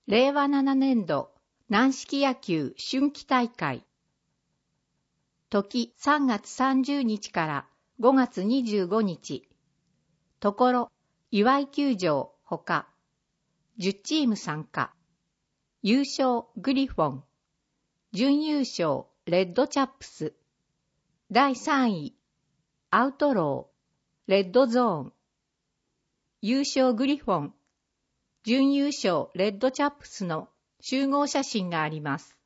令和7年度軟式野球春季大会。時3月30日から5月25日。ところ、岩井球場ほか。10チーム参加。優勝グリフォン。準優勝レッドチャップス。第3位、アウトロー、レッドゾーン。優勝グリフォン。準優勝レッドチャップスの集合写真があります。